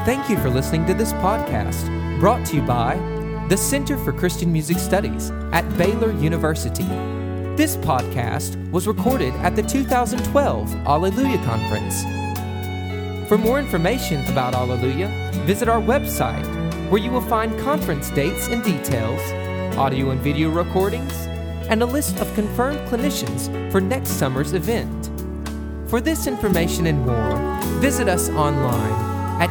Thank you for listening to this podcast, brought to you by the Center for Christian Music Studies at Baylor University. This podcast was recorded at the 2012 Alleluia Conference. For more information about Alleluia, visit our website, where you will find conference dates and details, audio and video recordings, and a list of confirmed clinicians for next summer's event. For this information and more, visit us online at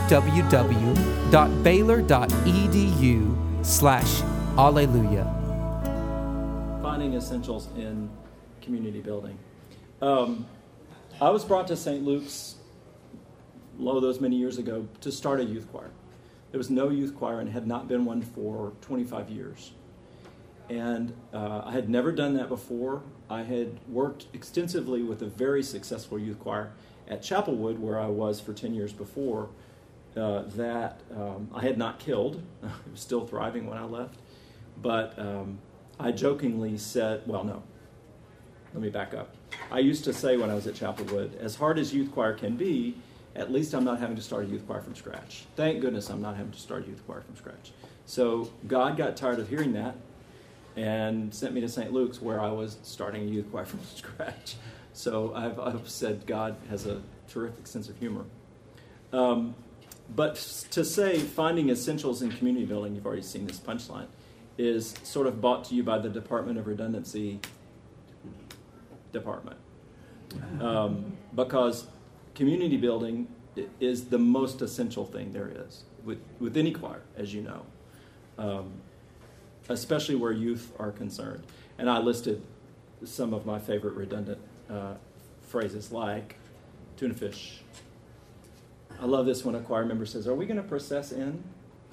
www.baylor.edu/alleluia. Finding essentials in community building. I was brought to St. Luke's, those many years ago, to start a youth choir. There was no youth choir and had not been one for 25 years. And I had never done that before. I had worked extensively with a very successful youth choir at Chapelwood, where I was for 10 years before, that I had not killed. It was still thriving when I left. But I jokingly said, well, no, let me back up. I used to say when I was at Chapelwood, as hard as youth choir can be, at least I'm not having to start a youth choir from scratch. Thank goodness I'm not having to start a youth choir from scratch. So God got tired of hearing that and sent me to St. Luke's, where I was starting a youth choir from scratch. So I've said God has a terrific sense of humor. But to say finding essentials in community building, you've already seen this punchline, is sort of brought to you by the Department of Redundancy department. Because community building is the most essential thing there is with any choir, as you know, especially where youth are concerned. And I listed some of my favorite redundant phrases like tuna fish. I love this when a choir member says, "Are we going to process in?"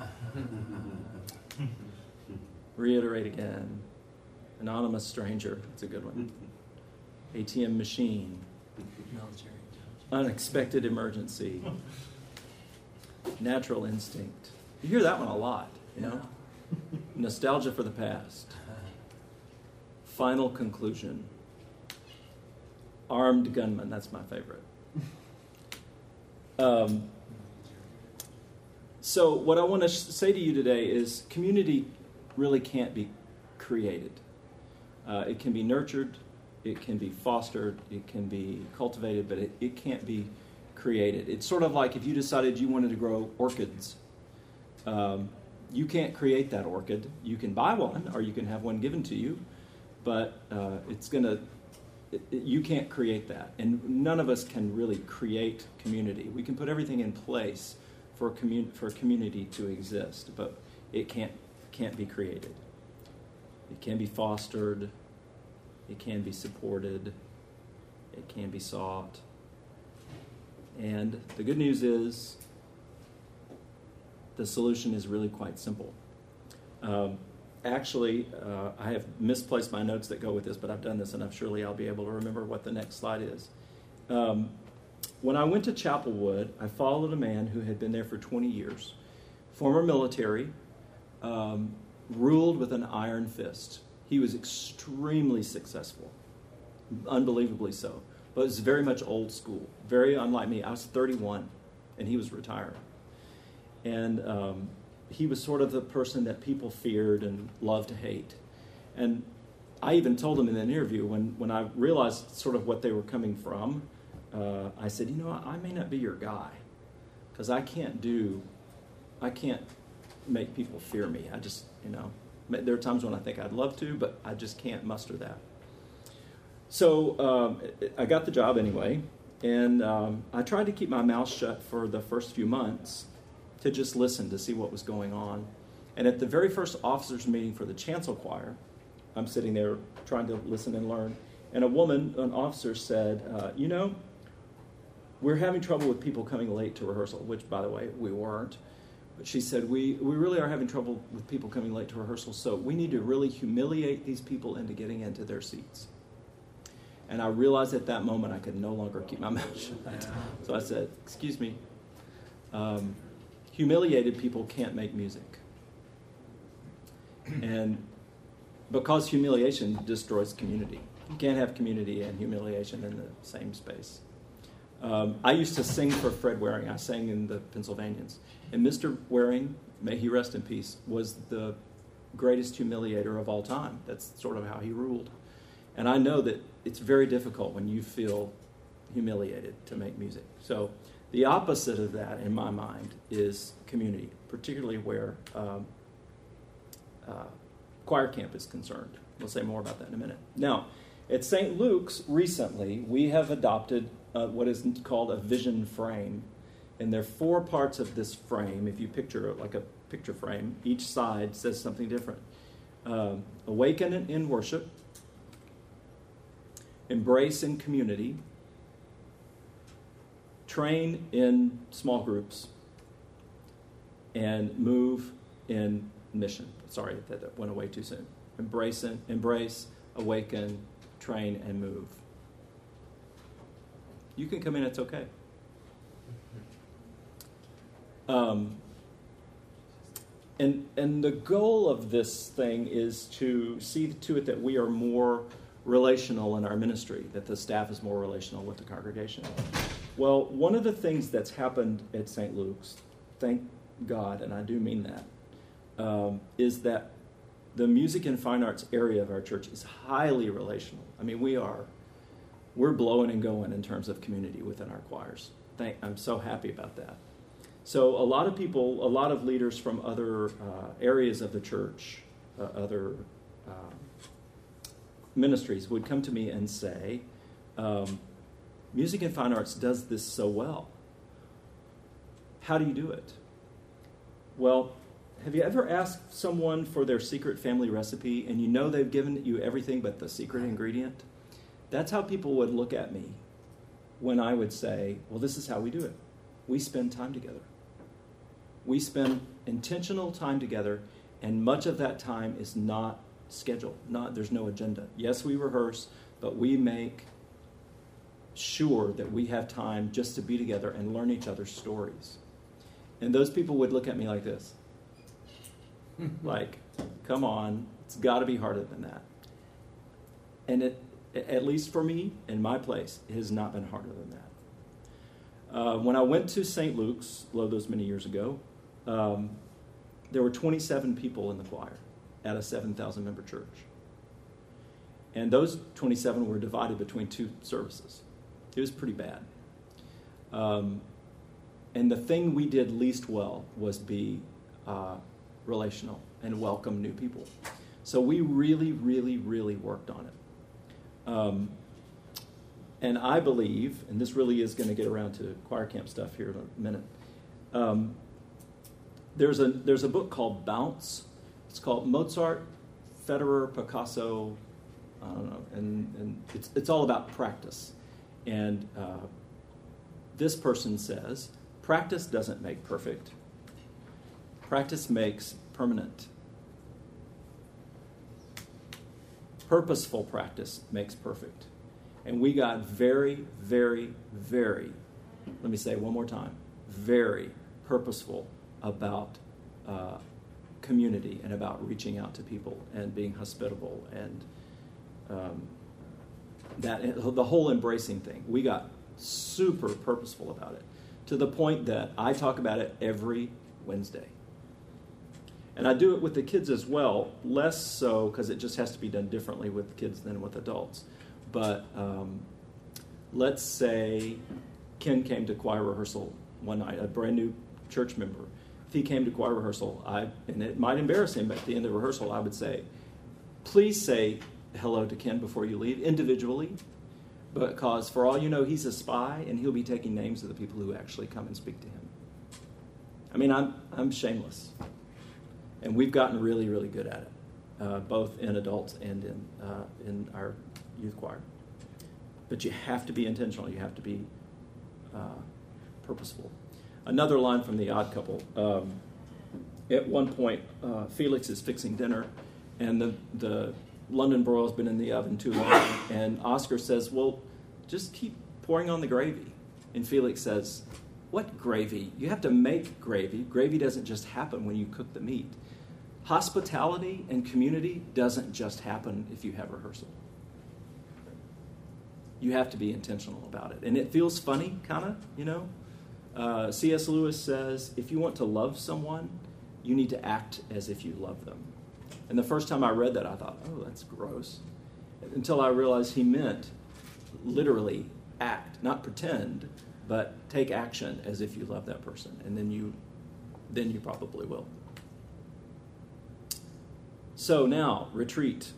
Reiterate again. Anonymous stranger. That's a good one. ATM machine. Unexpected emergency. Natural instinct. You hear that one a lot, you know? Nostalgia for the past. Final conclusion. Armed gunman. That's my favorite. So what I want to say to you today is community really can't be created. It can be nurtured, it can be fostered, it can be cultivated, but it can't be created. It's sort of like if you decided you wanted to grow orchids. You can't create that orchid. You can buy one, or you can have one given to you, but you can't create that. And none of us can really create community. We can put everything in place for a community to exist, but it can't be created. It can be fostered. It can be supported. It can be sought. And the good news is the solution is really quite simple. Actually, I have misplaced my notes that go with this, but I've done this enough. Surely I'll be able to remember what the next slide is. When I went to Chapelwood, I followed a man who had been there for 20 years, former military, ruled with an iron fist. He was extremely successful, unbelievably so, but was very much old school, very unlike me. I was 31, and he was retiring. And he was sort of the person that people feared and loved to hate. And I even told him in an interview, when I realized sort of what they were coming from, I said, I may not be your guy, because I can't make people fear me. I just, there are times when I think I'd love to, but I just can't muster that. So I got the job anyway, and I tried to keep my mouth shut for the first few months to just listen to see what was going on. And at the very first officers' meeting for the chancel choir, I'm sitting there trying to listen and learn, and an officer said, we're having trouble with people coming late to rehearsal, which, by the way, we weren't. But she said, we really are having trouble with people coming late to rehearsal, so we need to really humiliate these people into getting into their seats. And I realized at that moment I could no longer keep my mouth shut. So I said, excuse me, humiliated people can't make music. And because humiliation destroys community. You can't have community and humiliation in the same space. I used to sing for Fred Waring. I sang in the Pennsylvanians. And Mr. Waring, may he rest in peace, was the greatest humiliator of all time. That's sort of how he ruled. And I know that it's very difficult when you feel humiliated to make music. So the opposite of that, in my mind, is community, particularly where choir camp is concerned. We'll say more about that in a minute. Now, at St. Luke's recently, we have adopted what is called a vision frame. And there are 4 parts of this frame. If you picture it like a picture frame, each side says something different. Awaken in worship, embrace in community, train in small groups, and move in mission. Sorry, that went away too soon. Embrace, awaken, train, and move. You can come in, it's okay. And the goal of this thing is to see to it that we are more relational in our ministry, that the staff is more relational with the congregation. Well, one of the things that's happened at St. Luke's, thank God, and I do mean that, is that the music and fine arts area of our church is highly relational. I mean, we're blowing and going in terms of community within our choirs. I'm so happy about that. So a lot of people, a lot of leaders from other areas of the church, other ministries would come to me and say, music and fine arts does this so well. How do you do it? Well, have you ever asked someone for their secret family recipe and you know they've given you everything but the secret ingredient? That's how people would look at me when I would say, well, this is how we do it. We spend time together. We spend intentional time together, and much of that time is not scheduled. There's no agenda. Yes, we rehearse, but we make sure that we have time just to be together and learn each other's stories. And those people would look at me like this. Like, come on, it's got to be harder than that. And it, at least for me, in my place, it has not been harder than that. When I went to St. Luke's, those many years ago, there were 27 people in the choir at a 7,000-member church. And those 27 were divided between 2 services. It was pretty bad. And the thing we did least well was be relational and welcome new people. So we really, really, really worked on it. And I believe, and this really is going to get around to choir camp stuff here in a minute, there's a book called Bounce. It's called Mozart, Federer, Picasso, I don't know, and it's all about practice. And this person says, practice doesn't make perfect. Practice makes permanent. Purposeful practice makes perfect. And we got very, very, very, let me say it one more time, very purposeful about community and about reaching out to people and being hospitable and the whole embracing thing. We got super purposeful about it to the point that I talk about it every Wednesday. And I do it with the kids as well, less so because it just has to be done differently with kids than with adults. But let's say Ken came to choir rehearsal one night, a brand new church member. If he came to choir rehearsal, and it might embarrass him, but at the end of the rehearsal, I would say, please say hello to Ken before you leave, individually, because for all you know, he's a spy, and he'll be taking names of the people who actually come and speak to him. I mean, I'm shameless. And we've gotten really, really good at it, both in adults and in our youth choir. But you have to be intentional. You have to be purposeful. Another line from The Odd Couple. At one point, Felix is fixing dinner, and the London broil's been in the oven too long. And Oscar says, well, just keep pouring on the gravy. And Felix says, what gravy? You have to make gravy. Gravy doesn't just happen when you cook the meat. Hospitality and community doesn't just happen if you have rehearsal. You have to be intentional about it. And it feels funny, kind of, you know. C.S. Lewis says, if you want to love someone, you need to act as if you love them. And the first time I read that, I thought, oh, that's gross. Until I realized he meant literally act, not pretend, but take action as if you love that person. And then you probably will. So now, retreat.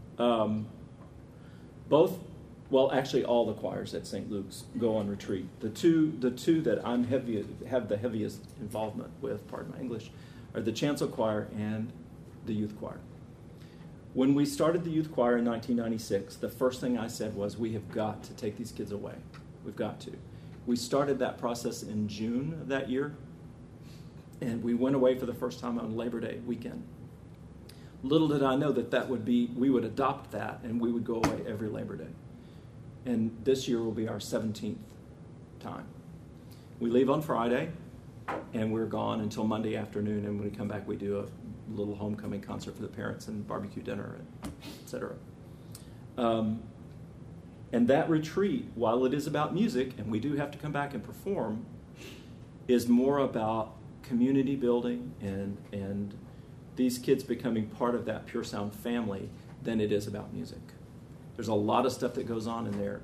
Actually all the choirs at St. Luke's go on retreat. The two that have the heaviest involvement with, pardon my English, are the chancel choir and the youth choir. When we started the youth choir in 1996, the first thing I said was, we have got to take these kids away. We've got to. We started that process in June of that year, and we went away for the first time on Labor Day weekend. Little did I know we would adopt that, and we would go away every Labor Day. And this year will be our 17th time. We leave on Friday, and we're gone until Monday afternoon, and when we come back, we do a little homecoming concert for the parents and barbecue dinner, and et cetera. And that retreat, while it is about music, and we do have to come back and perform, is more about community building and these kids becoming part of that Pure Sound family than it is about music. There's a lot of stuff that goes on in there.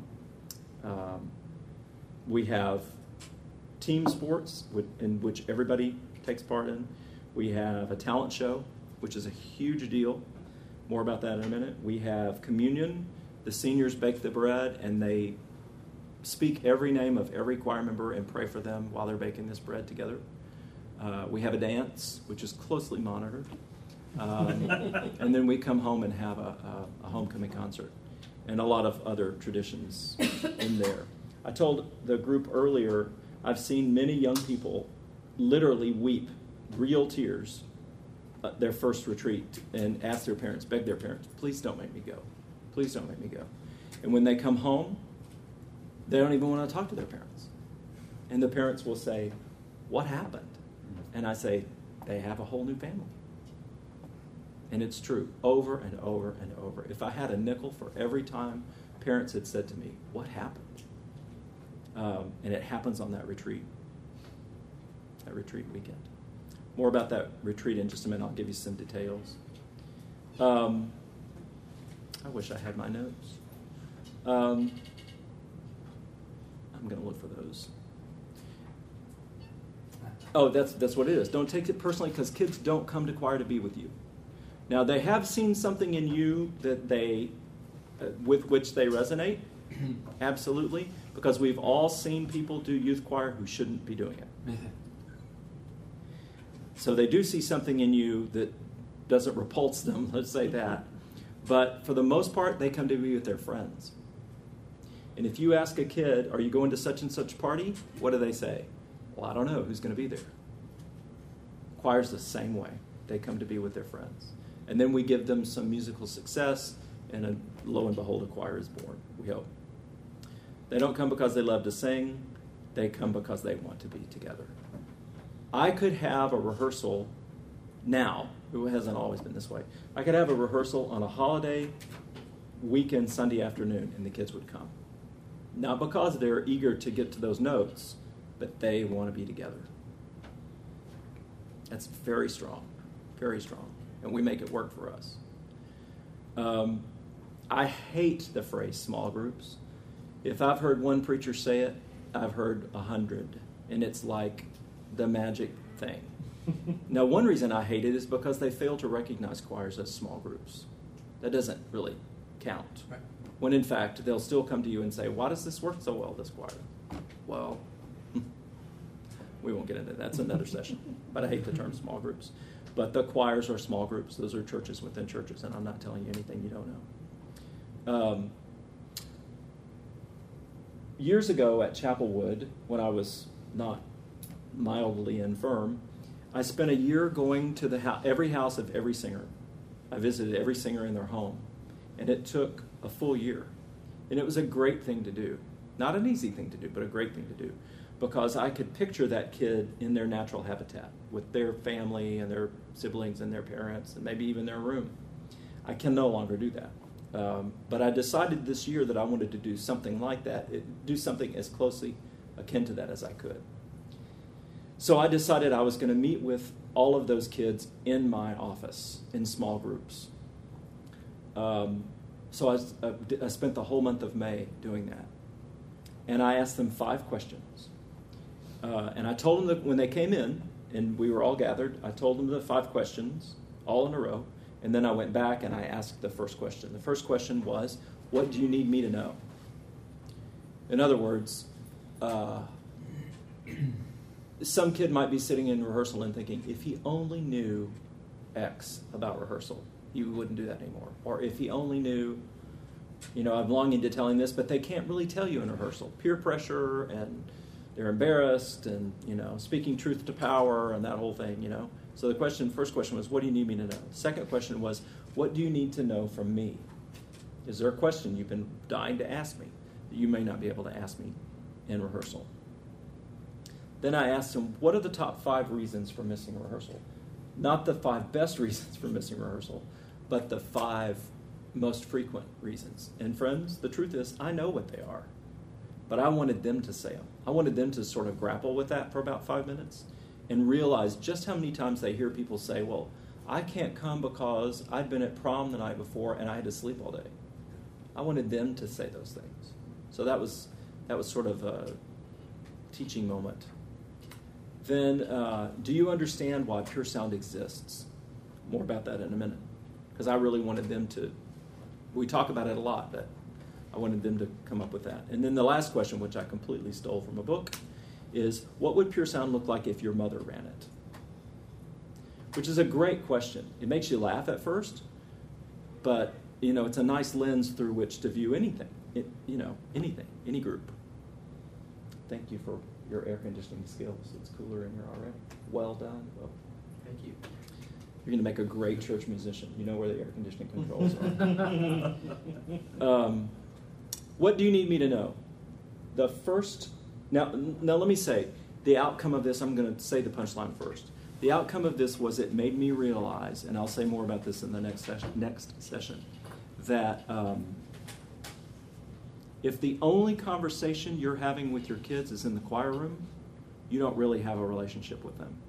We have team sports in which everybody takes part in. We have a talent show, which is a huge deal. More about that in a minute. We have communion. The seniors bake the bread, and they speak every name of every choir member and pray for them while they're baking this bread together. We have a dance, which is closely monitored. And then we come home and have a homecoming concert and a lot of other traditions in there. I told the group earlier, I've seen many young people literally weep real tears at their first retreat and ask their parents, beg their parents, please don't make me go. Please don't make me go. And when they come home, they don't even want to talk to their parents. And the parents will say, what happened? And I say, they have a whole new family. And it's true, over and over and over. If I had a nickel for every time parents had said to me, what happened? And it happens on that retreat weekend. More about that retreat in just a minute. I'll give you some details. I wish I had my notes. I'm going to look for those. Oh, that's what it is. Don't take it personally, because kids don't come to choir to be with you. Now, they have seen something in you that with which they resonate, absolutely, because we've all seen people do youth choir who shouldn't be doing it. So they do see something in you that doesn't repulse them, let's say that. But for the most part, they come to be with their friends. And if you ask a kid, are you going to such and such party? What do they say? Well, I don't know. Who's going to be there? Choir's the same way. They come to be with their friends. And then we give them some musical success, and lo and behold, a choir is born, we hope. They don't come because they love to sing. They come because they want to be together. I could have a rehearsal now. It hasn't always been this way. I could have a rehearsal on a holiday weekend, Sunday afternoon, and the kids would come. Not because they're eager to get to those notes, but they want to be together. That's very strong, very strong. And we make it work for us. I hate the phrase small groups. If I've heard one preacher say it, I've heard 100. And it's like the magic thing. Now, one reason I hate it is because they fail to recognize choirs as small groups. That doesn't really count. Right. When in fact, they'll still come to you and say, why does this work so well, this choir? Well, we won't get into that. That's another session. But I hate the term small groups. But the choirs are small groups. Those are churches within churches, and I'm not telling you anything you don't know. Years ago at Chapelwood, when I was not mildly infirm, I spent a year going to every house of every singer. I visited every singer in their home, and it took a full year. And it was a great thing to do. Not an easy thing to do, but a great thing to do. Because I could picture that kid in their natural habitat with their family and their siblings and their parents and maybe even their room. I can no longer do that. But I decided this year that I wanted to do something like that, do something as closely akin to that as I could. So I decided I was going to meet with all of those kids in my office in small groups. So I spent the whole month of May doing that. And I asked them 5 questions. And I told them that when they came in, and we were all gathered, I told them the 5 questions, all in a row. And then I went back and I asked the first question. The first question was, what do you need me to know? In other words, some kid might be sitting in rehearsal and thinking, if he only knew X about rehearsal, he wouldn't do that anymore. Or if he only knew, I'm longing to tell him this, but they can't really tell you in rehearsal. Peer pressure, and they're embarrassed, and, speaking truth to power, and that whole thing, So the first question was, what do you need me to know? The second question was, what do you need to know from me? Is there a question you've been dying to ask me that you may not be able to ask me in rehearsal? Then I asked them, what are the top 5 reasons for missing rehearsal? Not the 5 best reasons for missing rehearsal, but the 5 most frequent reasons. And friends, the truth is, I know what they are, but I wanted them to say them. I wanted them to sort of grapple with that for about 5 minutes and realize just how many times they hear people say, well, I can't come because I'd been at prom the night before and I had to sleep all day. I wanted them to say those things. So that was sort of a teaching moment. Then, do you understand why Pure Sound exists? More about that in a minute. Because I really wanted them to, we talk about it a lot, but I wanted them to come up with that. And then the last question, which I completely stole from a book, is what would Pure Sound look like if your mother ran it? Which is a great question. It makes you laugh at first, but it's a nice lens through which to view anything. Anything, any group. Thank you for your air conditioning skills. It's cooler in here already. Well done. Well, thank you. You're going to make a great church musician. You know where the air conditioning controls are. What do you need me to know? Now let me say, the outcome of this, I'm going to say the punchline first. The outcome of this was it made me realize, and I'll say more about this in the next session, that if the only conversation you're having with your kids is in the choir room, you don't really have a relationship with them.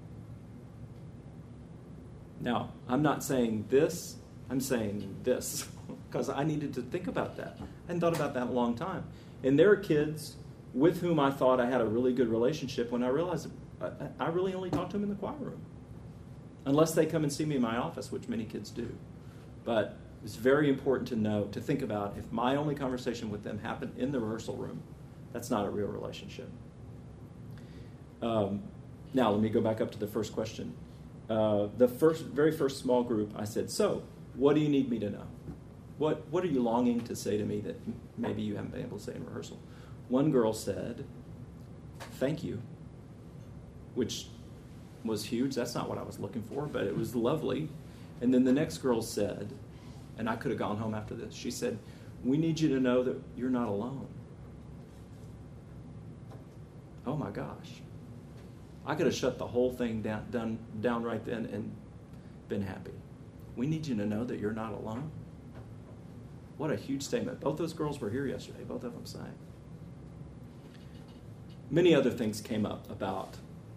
Now, I'm not saying this, I'm saying this, because I needed to think about that. I hadn't thought about that in a long time. And there are kids with whom I thought I had a really good relationship when I realized I really only talk to them in the choir room. Unless they come and see me in my office, which many kids do. But it's very important to think about if my only conversation with them happened in the rehearsal room, that's not a real relationship. Now, let me go back up to the first question. The very first small group, I said, so, what do you need me to know? What are you longing to say to me that maybe you haven't been able to say in rehearsal? One girl said, thank you, which was huge. That's not what I was looking for, but it was lovely. And then the next girl said, and I could have gone home after this, she said, we need you to know that you're not alone. Oh my gosh. I could have shut the whole thing down right then and been happy. We need you to know that you're not alone. What a huge statement. Both those girls were here yesterday. Both of them sang. Many other things came up about,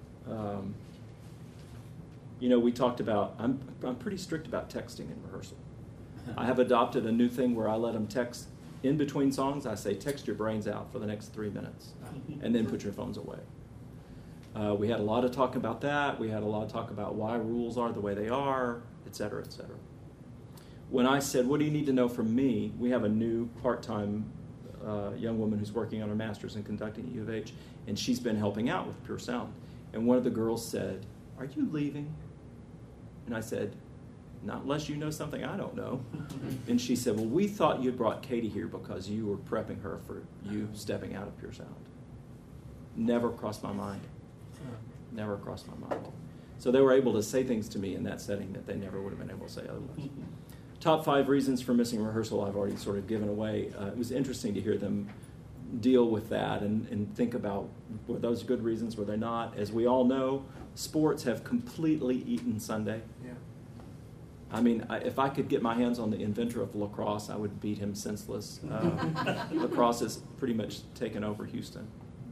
we talked about, I'm pretty strict about texting in rehearsal. I have adopted a new thing where I let them text in between songs. I say, text your brains out for the next 3 minutes, and then put your phones away. We had a lot of talk about that. We had a lot of talk about why rules are the way they are, et cetera, et cetera. When I said, what do you need to know from me? We have a new part-time young woman who's working on her master's in conducting at U of H, and she's been helping out with Pure Sound. And one of the girls said, are you leaving? And I said, not unless you know something I don't know. And she said, well, we thought you'd brought Katie here because you were prepping her for you stepping out of Pure Sound. Never crossed my mind. Never crossed my mind. So they were able to say things to me in that setting that they never would have been able to say otherwise. Top 5 reasons for missing rehearsal I've already sort of given away. It was interesting to hear them deal with that and think about, were those good reasons, were they not? As we all know, sports have completely eaten Sunday. I mean, if I could get my hands on the inventor of lacrosse, I would beat him senseless. Lacrosse has pretty much taken over Houston.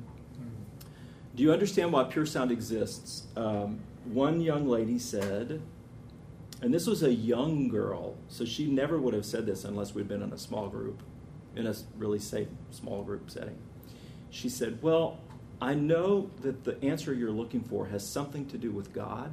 Do you understand why Pure Sound exists? One young lady said, and this was a young girl, so she never would have said this unless we'd been in a small group, in a really safe small group setting. She said, well, I know that the answer you're looking for has something to do with God,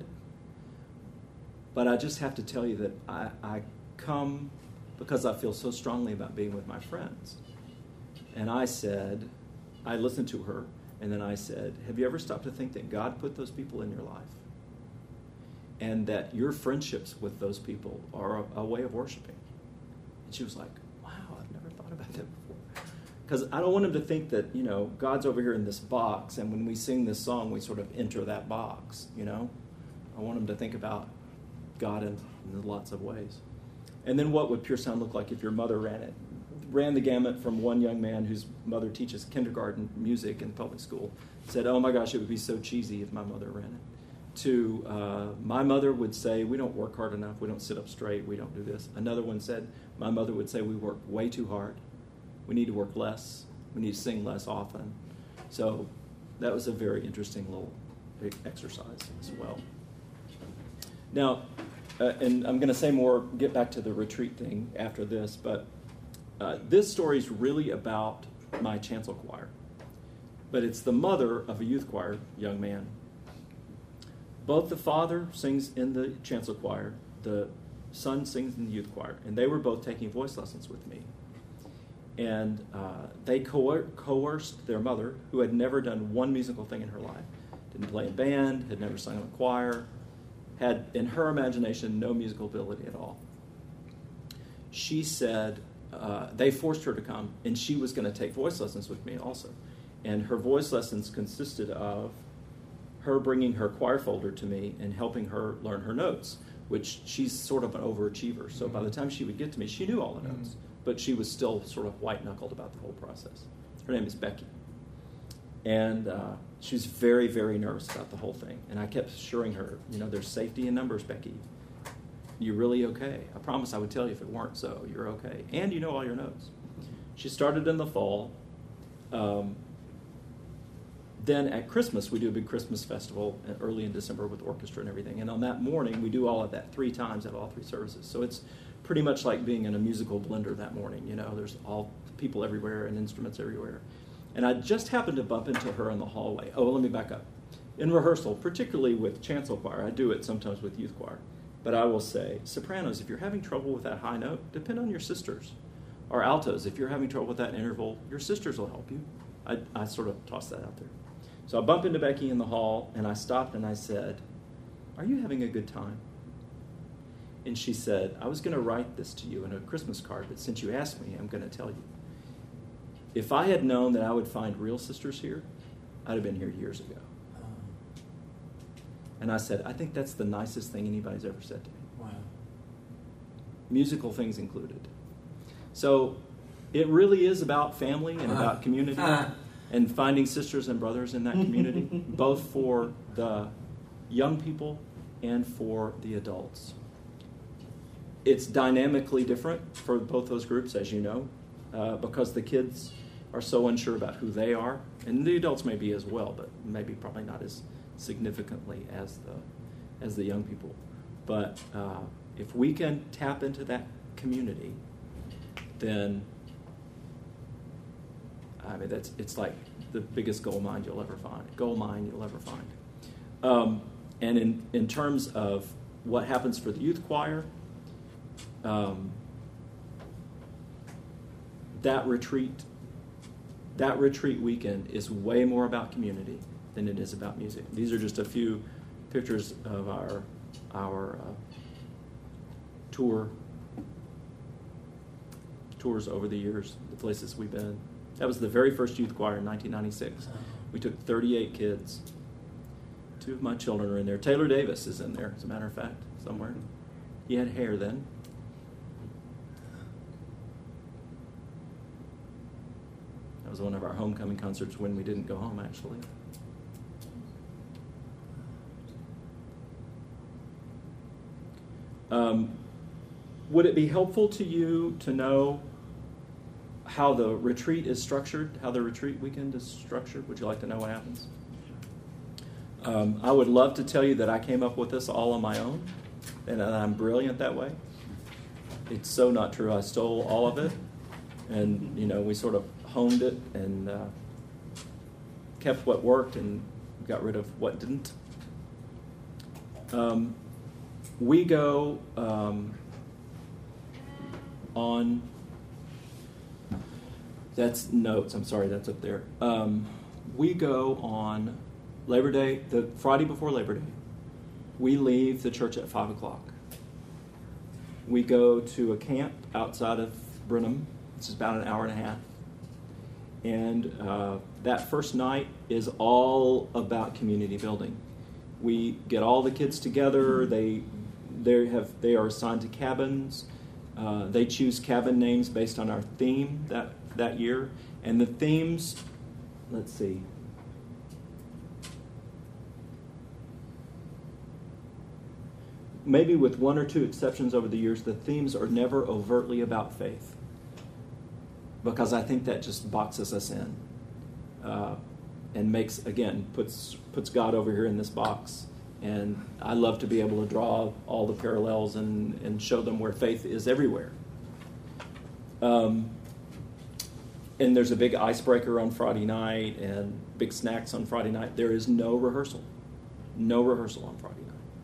but I just have to tell you that I come because I feel so strongly about being with my friends. And I listened to her, and then I said, have you ever stopped to think that God put those people in your life? And that your friendships with those people are a way of worshiping? And she was like, wow, I've never thought about that before. Because I don't want them to think that, God's over here in this box, and when we sing this song, we sort of enter that box, I want them to think about God in lots of ways. And then what would Pure Sound look like if your mother ran it? Ran the gamut from one young man whose mother teaches kindergarten music in public school, said, oh my gosh, it would be so cheesy if my mother ran it, to my mother would say, we don't work hard enough, we don't sit up straight, we don't do this. Another one said, my mother would say, we work way too hard, we need to work less, we need to sing less often. So that was a very interesting little exercise as well. Now, and I'm going to say more, get back to the retreat thing after this, but this story is really about my chancel choir. But it's the mother of a youth choir young man. Both the father sings in the chancel choir, the son sings in the youth choir, and they were both taking voice lessons with me. And they coerced their mother, who had never done one musical thing in her life, didn't play in band, had never sung in a choir, had, in her imagination, no musical ability at all. She said, they forced her to come, and she was going to take voice lessons with me also. And her voice lessons consisted of her bringing her choir folder to me and helping her learn her notes, which she's sort of an overachiever. So by the time she would get to me, she knew all the notes, but she was still sort of white-knuckled about the whole process. Her name is Becky. And she was very, very nervous about the whole thing. And I kept assuring her, there's safety in numbers, Becky. You're really okay. I promise I would tell you if it weren't so. You're okay. And you know all your notes. She started in the fall. Then at Christmas, we do a big Christmas festival early in December with orchestra and everything. And on that morning, we do all of that 3 times at all 3 services. So it's pretty much like being in a musical blender that morning. There's all people everywhere and instruments everywhere. And I just happened to bump into her in the hallway. Oh, let me back up. In rehearsal, particularly with chancel choir, I do it sometimes with youth choir, but I will say, sopranos, if you're having trouble with that high note, depend on your sisters. Or altos, if you're having trouble with that interval, your sisters will help you. I sort of toss that out there. So I bump into Becky in the hall, and I stopped and I said, are you having a good time? And she said, I was going to write this to you in a Christmas card, but since you asked me, I'm going to tell you. If I had known that I would find real sisters here, I'd have been here years ago. And I said, I think that's the nicest thing anybody's ever said to me. Wow. Musical things included. So it really is about family and about community and finding sisters and brothers in that community, both for the young people and for the adults. It's dynamically different for both those groups, as you know, because the kids are so unsure about who they are, and the adults may be as well, but maybe probably not as significantly as the young people. But if we can tap into that community, then it's like the biggest gold mine you'll ever find. And in terms of what happens for the youth choir, that retreat weekend is way more about community than it is about music. These are just a few pictures of our tours over the years, the places we've been. That was the very first youth choir in 1996. We took 38 kids. 2 of my children are in there. Taylor Davis is in there, as a matter of fact, somewhere. He had hair then. That was one of our homecoming concerts when we didn't go home, actually. Would it be helpful to you to know how the retreat is structured, how the retreat weekend is structured? Would you like to know what happens? I would love to tell you that I came up with this all on my own, and that I'm brilliant that way. It's so not true. I stole all of it, and we sort of honed it and kept what worked and got rid of what didn't. We go on. That's notes. I'm sorry, that's up there. We go on Labor Day, the Friday before Labor Day. We leave the church at 5 o'clock. We go to a camp outside of Brenham. It's about an hour and a half. And that first night is all about community building. We get all the kids together. They are assigned to cabins. They choose cabin names based on our theme that year. And the themes, let's see. Maybe with one or two exceptions over the years, the themes are never overtly about faith, because I think that just boxes us in and puts God over here in this box. And I love to be able to draw all the parallels and show them where faith is everywhere. And there's a big icebreaker on Friday night and big snacks on Friday night. There is no rehearsal. No rehearsal on Friday night.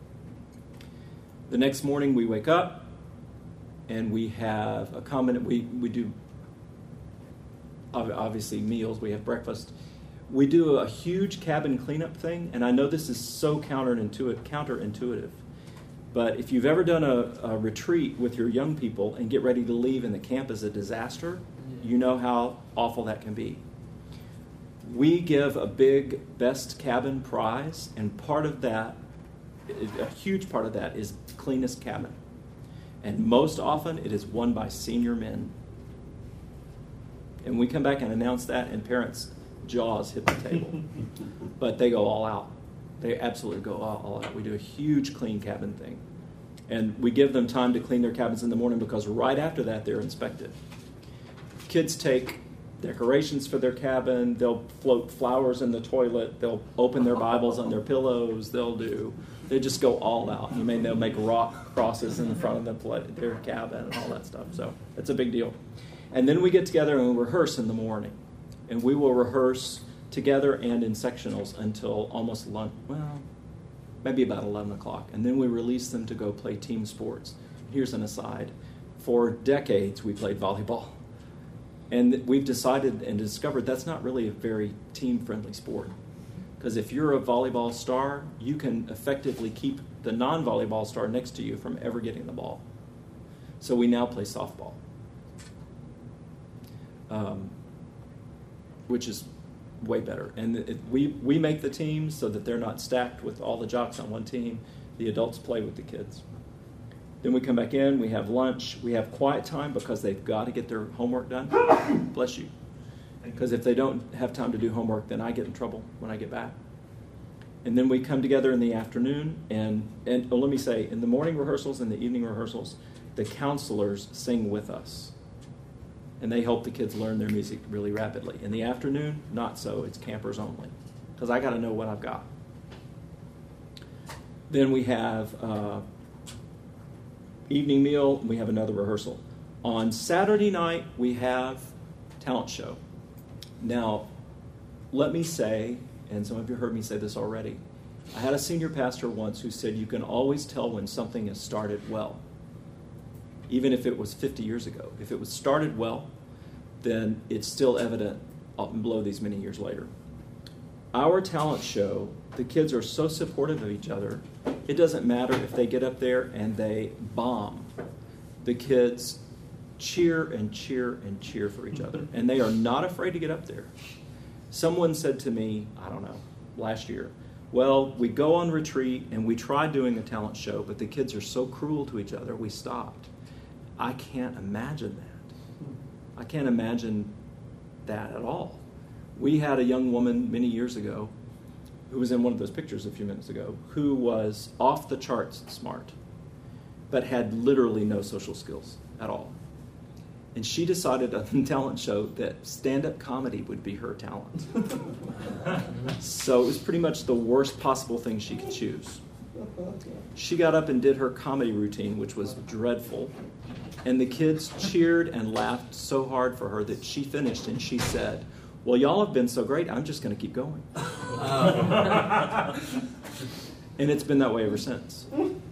The next morning we wake up and we have we do obviously meals. We have breakfast. We do a huge cabin cleanup thing, and I know this is so counterintuitive, but if you've ever done a retreat with your young people and get ready to leave and the camp is a disaster, you know how awful that can be. We give a big best cabin prize, and part of that, a huge part of that, is cleanest cabin. And most often it is won by senior men. And we come back and announce that, and parents' jaws hit the table. But they go all out. They absolutely go all out. We do a huge clean cabin thing. And we give them time to clean their cabins in the morning, because right after that they're inspected. Kids take decorations for their cabin. They'll float flowers in the toilet. They'll open their Bibles on their pillows. They just go all out. They'll make rock crosses in the front of their cabin and all that stuff. So it's a big deal. And then we get together and we rehearse in the morning. And we will rehearse together and in sectionals until almost lunch. Well, maybe about 11 o'clock. And then we release them to go play team sports. Here's an aside. For decades we played volleyball. And we've decided and discovered that's not really a very team-friendly sport. Because if you're a volleyball star, you can effectively keep the non-volleyball star next to you from ever getting the ball. So we now play softball, which is way better. And we make the teams so that they're not stacked with all the jocks on one team. The adults play with the kids. Then we come back in, we have lunch, we have quiet time because they've got to get their homework done. Bless you. Because if they don't have time to do homework, then I get in trouble when I get back. And then we come together in the afternoon, and let me say, in the morning rehearsals and the evening rehearsals, the counselors sing with us. And they help the kids learn their music really rapidly. In the afternoon, not so. It's campers only. Because I got to know what I've got. Then we have evening meal, we have another rehearsal. On Saturday night, we have talent show. Now, let me say, and some of you heard me say this already, I had a senior pastor once who said you can always tell when something has started well, even if it was 50 years ago. If it was started well, then it's still evident below these many years later. Our talent show, the kids are so supportive of each other, it doesn't matter if they get up there and they bomb. The kids cheer and cheer and cheer for each other, and they are not afraid to get up there. Someone said to me, I don't know, last year, well, we go on retreat and we tried doing a talent show, but the kids are so cruel to each other, we stopped. I can't imagine that. I can't imagine that at all. We had a young woman many years ago who was in one of those pictures a few minutes ago, who was off the charts smart. but had literally no social skills at all. And she decided on the talent show that stand-up comedy would be her talent. So it was pretty much the worst possible thing she could choose. She got up and did her comedy routine, which was dreadful. And the kids cheered and laughed so hard for her that she finished and she said, "Well, y'all have been so great, I'm just going to keep going." And it's been that way ever since.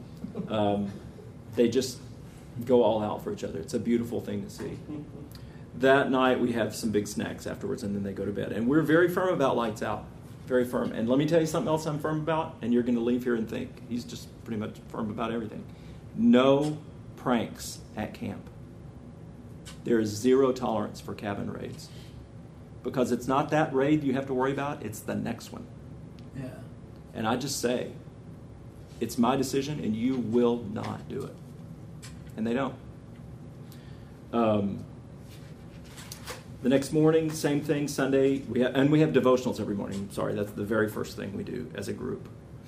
They just go all out for each other. It's a beautiful thing to see. That night we have some big snacks afterwards, and then they go to bed. And we're very firm about lights out. Very firm. And let me tell you something else I'm firm about, and you're going to leave here and think, he's just pretty much firm about everything. No pranks at camp. There is zero tolerance for cabin raids. Because it's not that raid you have to worry about, it's the next one. Yeah. And I just say, it's my decision, and you will not do it. And they don't. The next morning, same thing, Sunday, we have devotionals every morning. Sorry, that's the very first thing we do as a group.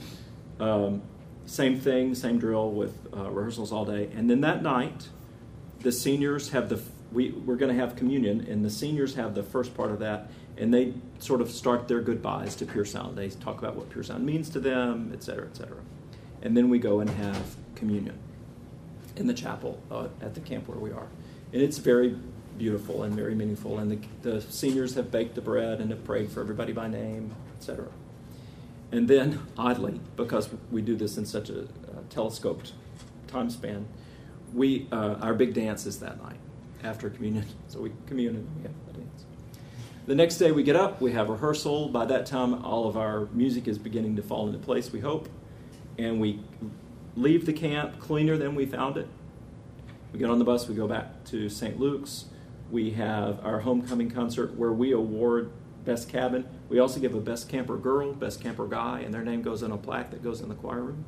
Same thing, same drill with rehearsals all day. And then that night, the seniors have we're going to have communion, and the seniors have the first part of that, and they sort of start their goodbyes to Pure Sound. They talk about what Pure Sound means to them, et cetera, et cetera. And then we go and have communion in the chapel at the camp where we are. And it's very beautiful and very meaningful. And the seniors have baked the bread and have prayed for everybody by name, etc. And then, oddly, because we do this in such a telescoped time span, our big dance is that night after communion. So we commune and we have a dance. The next day we get up, we have rehearsal. By that time, all of our music is beginning to fall into place, we hope. And we leave the camp cleaner than we found it. We get on the bus, we go back to St. Luke's. We have our homecoming concert where we award best cabin. We also give a best camper girl, best camper guy, and their name goes on a plaque that goes in the choir room.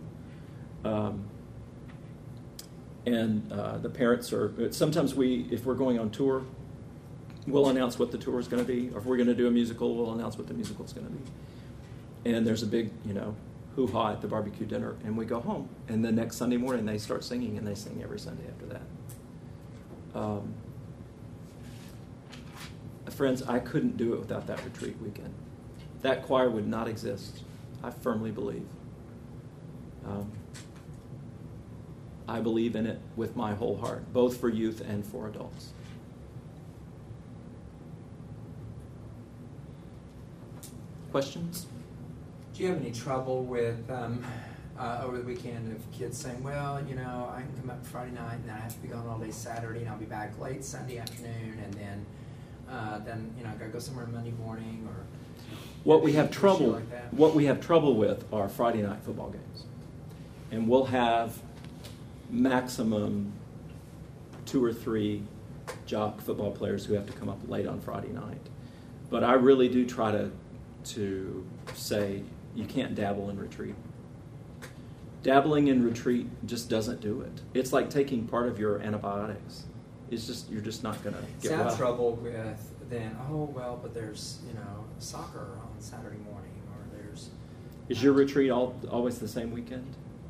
The parents sometimes if we're going on tour, we'll announce what the tour is going to be. Or if we're going to do a musical, we'll announce what the musical is going to be. And there's a big, hoo-ha at the barbecue dinner, and we go home. And the next Sunday morning, they start singing, and they sing every Sunday after that. Friends, I couldn't do it without that retreat weekend. That choir would not exist, I firmly believe. I believe in it with my whole heart, both for youth and for adults. Questions? Do you have any trouble with, over the weekend, of kids saying, well, I can come up Friday night and then I have to be gone all day Saturday and I'll be back late Sunday afternoon and then I gotta go somewhere Monday morning or what we have trouble like that? What we have trouble with are Friday night football games. And we'll have maximum 2 or 3 jock football players who have to come up late on Friday night. But I really do try to say you can't dabble in retreat. Dabbling in retreat just doesn't do it. It's like taking part of your antibiotics. It's just you're just not going to get well. Have trouble with then, but there's, soccer on Saturday morning or there's... Is your retreat always the same weekend?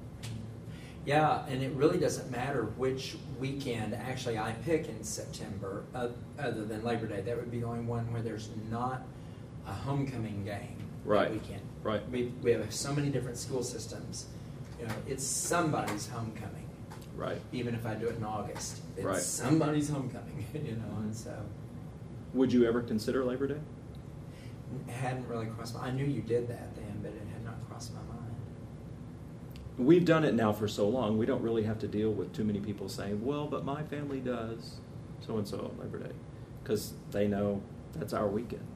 Yeah, and it really doesn't matter which weekend actually I pick in September, other than Labor Day. That would be the only one where there's not a homecoming game that weekend. Right. We have so many different school systems. It's somebody's homecoming. Right. Even if I do it in August, it's somebody's homecoming. And so. Would you ever consider Labor Day? It hadn't really crossed I knew you did that then, but it had not crossed my mind. We've done it now for so long, we don't really have to deal with too many people saying, well, but my family does so-and-so on Labor Day, because they know that's our weekend.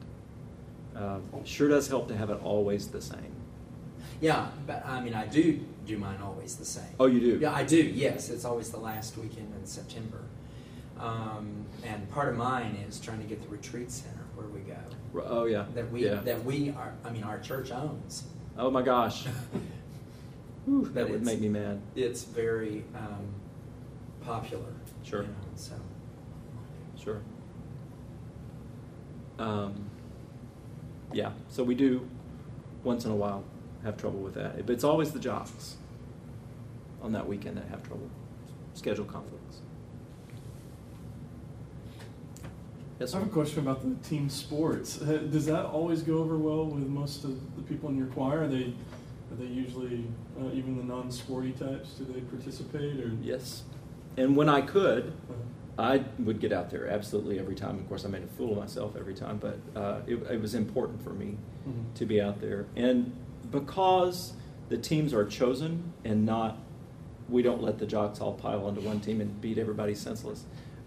Sure does help to have it always the same. Yeah, but I do mine always the same. Oh, you do? Yeah, I do, yes. It's always the last weekend in September. And part of mine is trying to get the retreat center where we go. Oh, yeah. That we are, our church owns. Oh, my gosh. Whew, that would make me mad. It's very popular. Sure. So. Sure. Yeah, so we do once in a while have trouble with that. But it's always the jocks on that weekend that have trouble. schedule conflicts. Yes, I have a question about the team sports. Does that always go over well with most of the people in your choir? Are they usually, even the non-sporty types, do they participate? Or? Yes. And when I could, I would get out there absolutely every time. Of course, I made a fool of myself every time, but it was important for me to be out there. And because the teams are chosen and not, we don't let the jocks all pile onto one team and beat everybody senseless.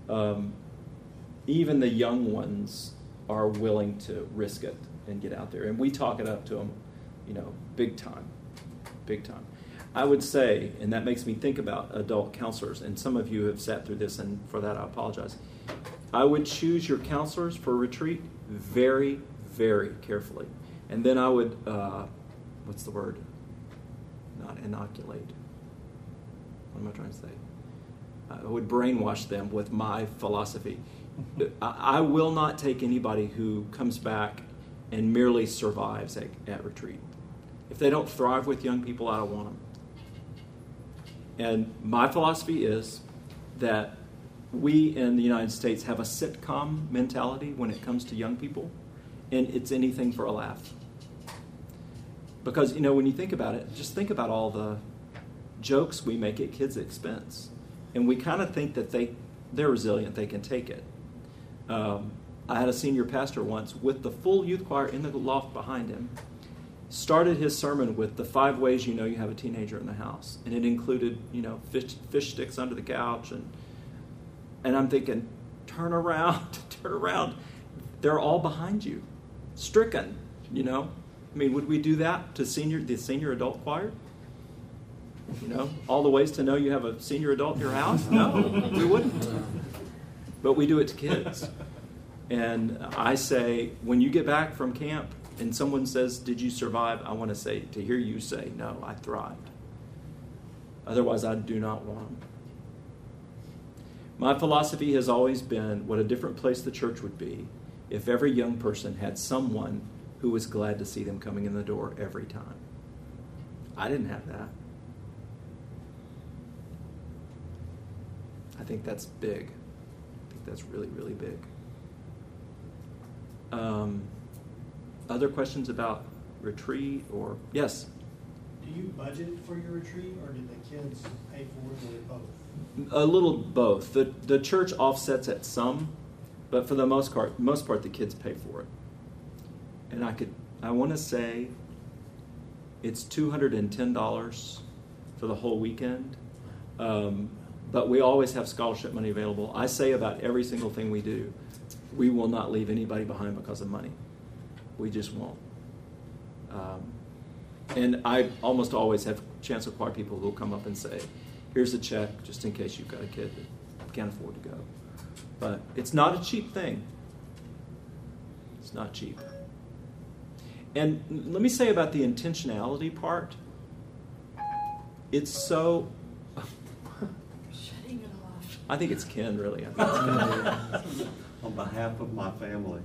Even the young ones are willing to risk it and get out there. And we talk it up to them, big time. I would say, and that makes me think about adult counselors, and some of you have sat through this, and for that I apologize. I would choose your counselors for retreat very, very carefully. And then I would, what's the word? Not inoculate. What am I trying to say? I would brainwash them with my philosophy. I will not take anybody who comes back and merely survives at retreat. If they don't thrive with young people, I don't want them. And my philosophy is that we in the United States have a sitcom mentality when it comes to young people, and it's anything for a laugh. Because, when you think about it, just think about all the jokes we make at kids' expense. And we kind of think that they're resilient, they can take it. I had a senior pastor once with the full youth choir in the loft behind him, started his sermon with the 5 ways you know you have a teenager in the house. And it included, fish sticks under the couch. And I'm thinking, turn around. They're all behind you, stricken, would we do that to the senior adult choir? All the ways to know you have a senior adult in your house? No, we wouldn't. But we do it to kids. And I say, when you get back from camp and someone says, did you survive? I want to hear you say, no, I thrived. Otherwise, I do not want them. My philosophy has always been what a different place the church would be if every young person had someone who was glad to see them coming in the door every time. I didn't have that. I think that's big. That's really, really big. Other questions about retreat or yes? Do you budget for your retreat, or did the kids pay for it, or both? A little both. The church offsets at some, but for the most part, the kids pay for it. And I want to say it's $210 for the whole weekend. But we always have scholarship money available. I say about every single thing we do, we will not leave anybody behind because of money. We just won't. And I almost always have chance of choir people who will come up and say, here's a check just in case you've got a kid that can't afford to go. But it's not a cheap thing. It's not cheap. And let me say about the intentionality part. It's so... I think it's Ken, really. On behalf of my family.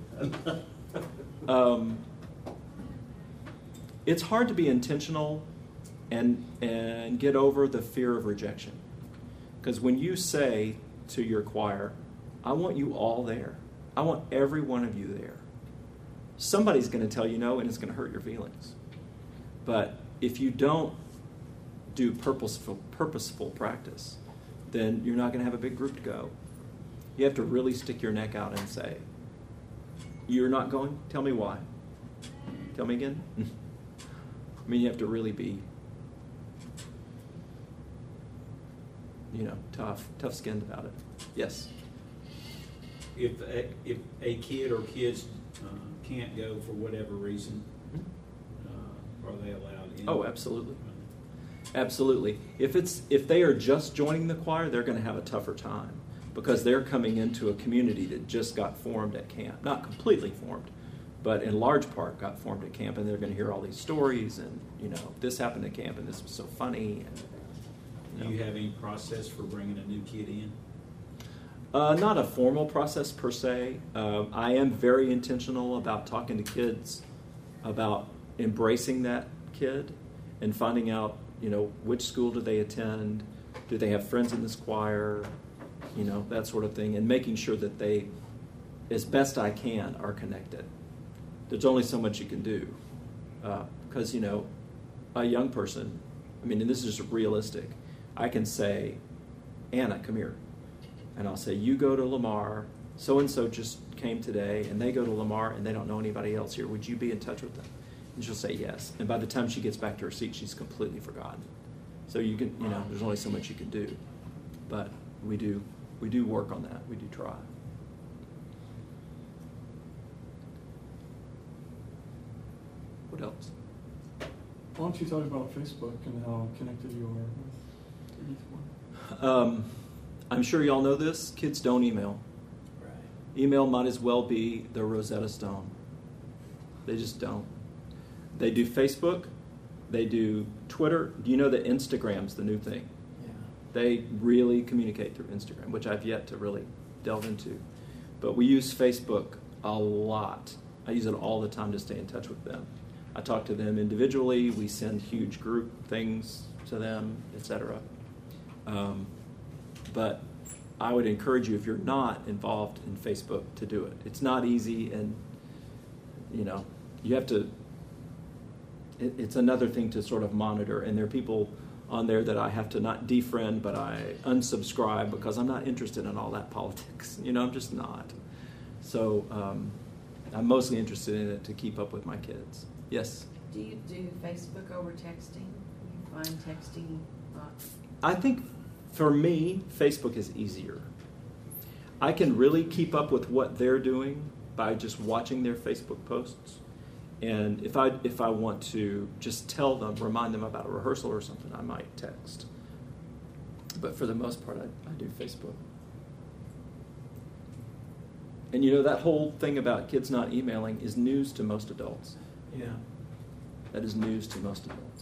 It's hard to be intentional and get over the fear of rejection. Because when you say to your choir, I want you all there. I want every one of you there. Somebody's going to tell you no, and it's going to hurt your feelings. But if you don't do purposeful practice, then you're not going to have a big group to go. You have to really stick your neck out and say, you're not going? Tell me why. Tell me again? You have to really be, tough-skinned about it. Yes? If a kid or kids can't go for whatever reason, are they allowed in? Oh, absolutely. Absolutely. If they are just joining the choir, they're going to have a tougher time because they're coming into a community that just got formed at camp. Not completely formed, but in large part got formed at camp, and they're going to hear all these stories and, this happened at camp and this was so funny. And, Do you have any process for bringing a new kid in? Not a formal process per se. I am very intentional about talking to kids about embracing that kid and finding out, which school do they attend, Do they have friends in this choir? You know, that sort of thing. And making sure that they, as best I can, are connected. There's only so much you can do. Because, you know, a young person, I mean, and this is just realistic, I can say, Anna, come here. And I'll say, you go to Lamar, so-and-so just came today, and they go to Lamar, and they don't know anybody else here. Would you be in touch with them? And she'll say yes. And by the time she gets back to her seat, she's completely forgotten. So you can, you know, there's only so much you can do. But we do work on that. We do try. What else? Why don't you talk about Facebook and how connected you are with the youth choir? I'm sure y'all know this. Kids don't email. Right. Email might as well be the Rosetta Stone. They just don't. They do Facebook. They do Twitter. Do you know that Instagram's the new thing? Yeah. They really communicate through Instagram, which I've yet to really delve into. But we use Facebook a lot. I use it all the time to stay in touch with them. I talk to them individually. We send huge group things to them, etc. But I would encourage you, if you're not involved in Facebook, to do it. It's not easy, and you know, you have to. It's another thing to sort of monitor, and there are people on there that I have to not defriend, but I unsubscribe because I'm not interested in all that politics. You know, I'm just not. So I'm mostly interested in it to keep up with my kids. Yes? Do you do Facebook over texting? You find texting not... I think for me, Facebook is easier. I can really keep up with what they're doing by just watching their Facebook posts. And if I want to just tell them, remind them about a rehearsal or something, I might text. But for the most part, I do Facebook. And you know, that whole thing about kids not emailing is news to most adults. Yeah. That is news to most adults.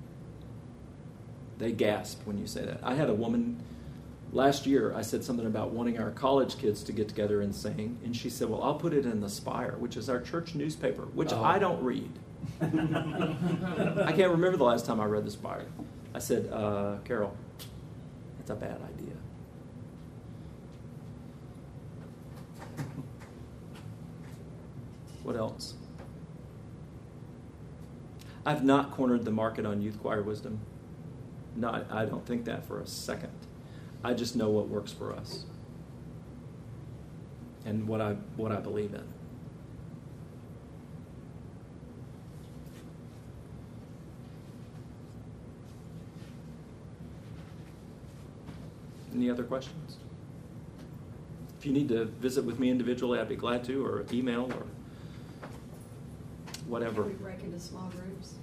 They gasp when you say that. I had a woman, last year, I said something about wanting our college kids to get together and sing, and she said, well, I'll put it in the Spire, which is our church newspaper, which I don't read. I can't remember the last time I read the Spire. I said, Carol, that's a bad idea. What else? I've not cornered the market on youth choir wisdom. No, I don't think that for a second. I just know what works for us and what I believe in. Any other questions? If you need to visit with me individually, I'd be glad to, or email, or whatever. Can we break into small groups?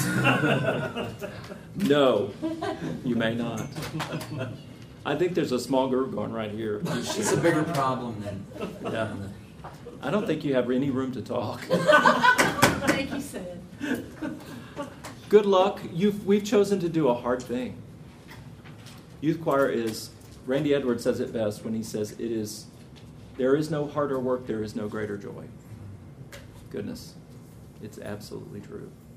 No, you may not. I think there's a small group going right here. It's a bigger problem than... Yeah. I don't think you have any room to talk. Thank you, Sid. Good luck. We've chosen to do a hard thing. Youth choir is, Randy Edwards says it best when he says, there is no harder work, there is no greater joy. Goodness. It's absolutely true.